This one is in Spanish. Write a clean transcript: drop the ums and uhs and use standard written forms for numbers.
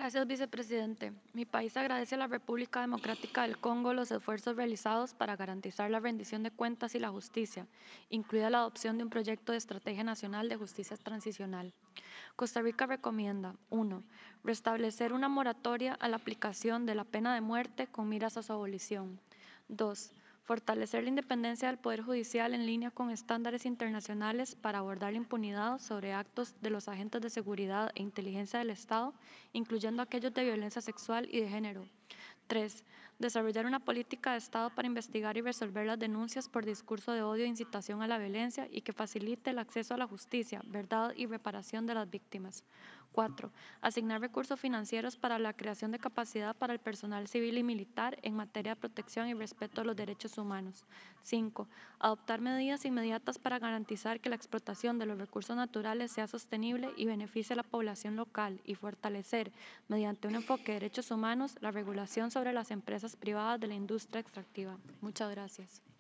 Gracias, vicepresidente. Mi país agradece a la República Democrática del Congo los esfuerzos realizados para garantizar la rendición de cuentas y la justicia, incluida la adopción de un proyecto de Estrategia Nacional de Justicia Transicional. Costa Rica recomienda: 1. Restablecer una moratoria a la aplicación de la pena de muerte con miras a su abolición. 2. Fortalecer la independencia del Poder Judicial en línea con estándares internacionales para abordar la impunidad sobre actos de los agentes de seguridad e inteligencia del Estado, incluyendo aquellos de violencia sexual y de género. 3. Desarrollar una política de Estado para investigar y resolver las denuncias por discurso de odio e incitación a la violencia y que facilite el acceso a la justicia, verdad y reparación de las víctimas. 4. Asignar recursos financieros para la creación de capacidad para el personal civil y militar en materia de protección y respeto a los derechos humanos. 5. Adoptar medidas inmediatas para garantizar que la explotación de los recursos naturales sea sostenible y beneficie a la población local y fortalecer, mediante un enfoque de derechos humanos, la regulación sobre las empresas privadas de la industria extractiva. Muchas gracias.